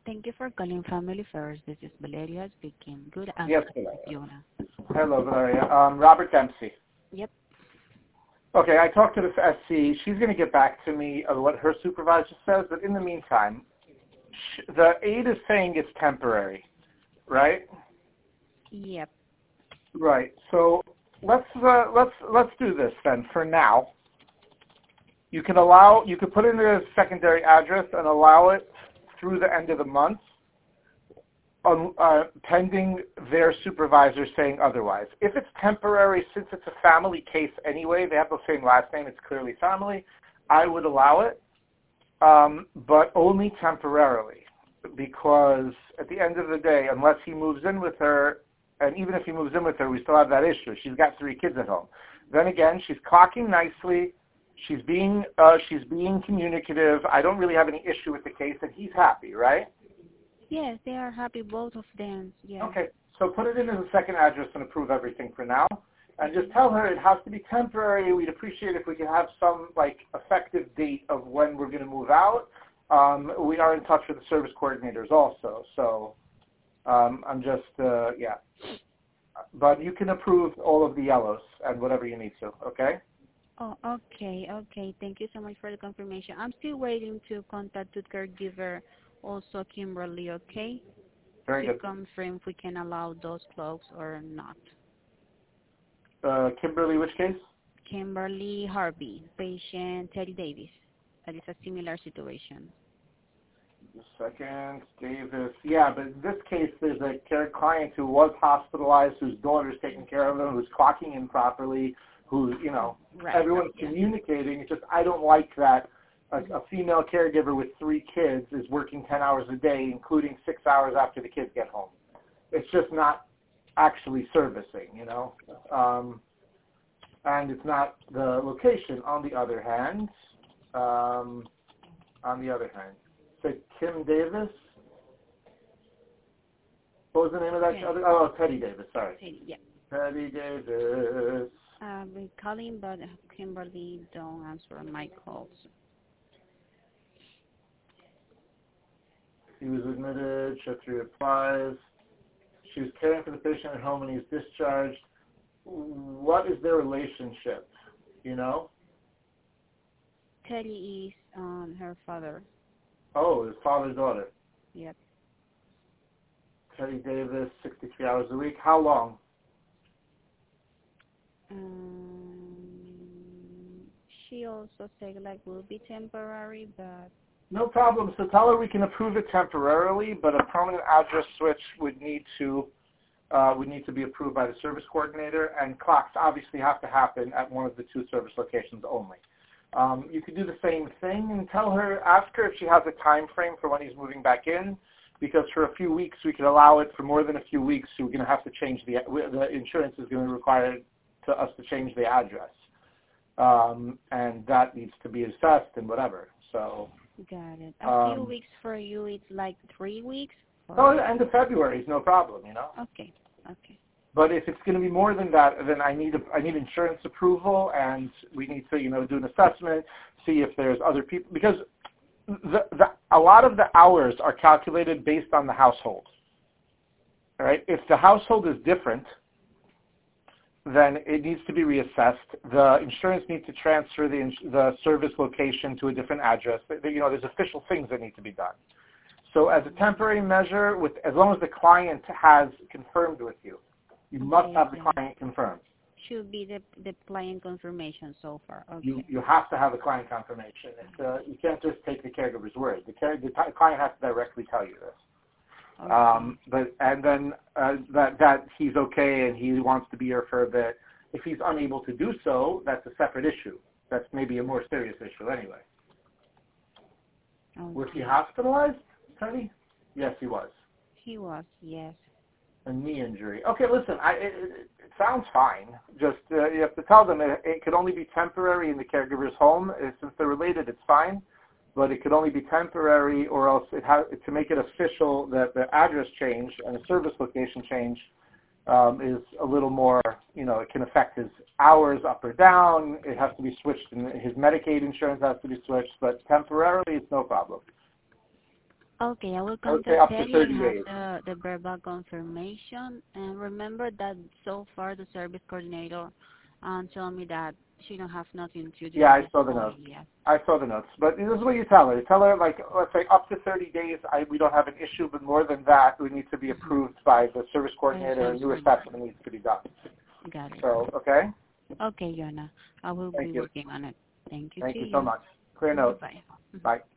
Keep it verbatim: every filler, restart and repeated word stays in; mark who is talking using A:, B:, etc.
A: Thank you for calling Family First. This is Valeria speaking. Good
B: Yes,
A: afternoon,
B: Valeria.
A: Fiona.
B: Hello, Valeria. Um, Robert Dempsey.
A: Yep.
B: Okay, I talked to the S C. She's going to get back to me of what her supervisor says, but in the meantime, sh- the aide is saying it's temporary, right?
A: Yep.
B: Right. So let's uh, let's let's do this then. For now, you can allow you could put in a secondary address and allow it through the end of the month, um, uh, pending their supervisor saying otherwise. If it's temporary, since it's a family case anyway, they have the same last name, it's clearly family, I would allow it, um, but only temporarily, because at the end of the day, unless he moves in with her, and even if he moves in with her, we still have that issue. She's got three kids at home. Then again, she's clocking nicely. She's being uh, she's being communicative. I don't really have any issue with the case, and he's happy, right?
A: Yes, they are happy, both of them. Yeah.
B: Okay, so put it in as a second address and approve everything for now. And just tell her it has to be temporary. We'd appreciate if we could have some, like, effective date of when we're going to move out. Um, we are in touch with the service coordinators also, so um, I'm just, uh, yeah. But you can approve all of the yellows and whatever you need to, okay?
A: Oh, okay, okay. Thank you so much for the confirmation. I'm still waiting to contact the caregiver, also Kimberly, okay?
B: Very
A: To
B: good.
A: confirm if we can allow those clothes or not.
B: Uh, Kimberly, which case?
A: Kimberly Harvey, patient Teddy Davis. That is a similar situation.
B: Second, Davis. Yeah, but in this case, there's a care client who was hospitalized, whose daughter's taking care of him, who's clocking in properly, who, you know,
A: Right,
B: everyone's
A: right, yeah.
B: communicating. It's just I don't like that a, a female caregiver with three kids is working ten hours a day, including six hours after the kids get home. It's just not actually servicing, you know. Um, and it's not the location. On the other hand, um, on the other hand, so Kim Davis. What was the name of that
A: Yes.
B: other? Oh, Teddy Davis. Sorry.
A: Teddy, yeah.
B: Teddy Davis.
A: I've been calling, but Kimberly don't answer my calls.
B: He was admitted. She had three replies. She was caring for the patient at home, and he's discharged. What is their relationship? You know?
A: Teddy is um, her father.
B: Oh, his father's daughter.
A: Yep.
B: Teddy Davis, sixty-three hours a week. How long?
A: Um, she also said like will be temporary, but
B: No problem. So tell her we can approve it temporarily, but a permanent address switch would need to uh, would need to be approved by the service coordinator, and clocks obviously have to happen at one of the two service locations only. Um, you could do the same thing and tell her, ask her if she has a time frame for when he's moving back in, because for a few weeks we could allow it. For more than a few weeks, we're going to have to change the the insurance is going to require to us to change the address, um, and that needs to be assessed and whatever. So.
A: got it. A
B: Um,
A: few weeks for you, it's like three weeks. Or...
B: Oh, the end of February is no problem, you know.
A: Okay. Okay.
B: But if it's going to be more than that, then I need a, I need insurance approval, and we need to, you know, do an assessment, see if there's other people, because the, the a lot of the hours are calculated based on the household. All right. If the household is different, then it needs to be reassessed. The insurance needs to transfer the the service location to a different address. You know, there's official things that need to be done. So as a temporary measure, with as long as the client has confirmed with you, you
A: Okay,
B: must have the
A: yeah.
B: client confirmed.
A: Should be the the client confirmation so far. Okay.
B: You you have to have a client confirmation. It's, uh, you can't just take the caregiver's word. The, care, the t- client has to directly tell you this.
A: Okay.
B: Um, but and then uh, that that he's okay and he wants to be here for a bit. If he's unable to do so, that's a separate issue. That's maybe a more serious issue anyway.
A: Okay.
B: Was he hospitalized, Teddy? Yes, he was.
A: He was, yes.
B: A knee injury. Okay, listen, I, it, it, it sounds fine. Just uh, you have to tell them it, it could only be temporary in the caregiver's home. Uh, Since they're related, it's fine. But it could only be temporary, or else it has to make it official that the address change and the service location change um, is a little more, you know, it can affect his hours up or down. It has to be switched, and his Medicaid insurance has to be switched. But temporarily, it's no problem.
A: Okay, I will
B: I would say
A: contact
B: up to
A: Penny and
B: thirty
A: have
B: days.
A: the, the verbal confirmation. And remember that so far the service coordinator um, told me that she don't have nothing to do
B: Yeah,
A: at
B: I
A: this
B: saw the
A: point
B: notes.
A: yet.
B: I saw the notes. But this is what you tell her. Tell her, like, let's say up to thirty days, I, we don't have an issue, but more than that, we need to be
A: Mm-hmm.
B: approved by the service
A: By the
B: coordinator and
A: service
B: newer
A: coordinator.
B: steps that needs to be done.
A: Got it.
B: So, okay?
A: Okay, Yana. I will be
B: Thank you.
A: working on it. Thank you
B: Thank
A: to
B: you so
A: you.
B: much. Clear notes.
A: Bye-bye. Mhm.
B: Bye.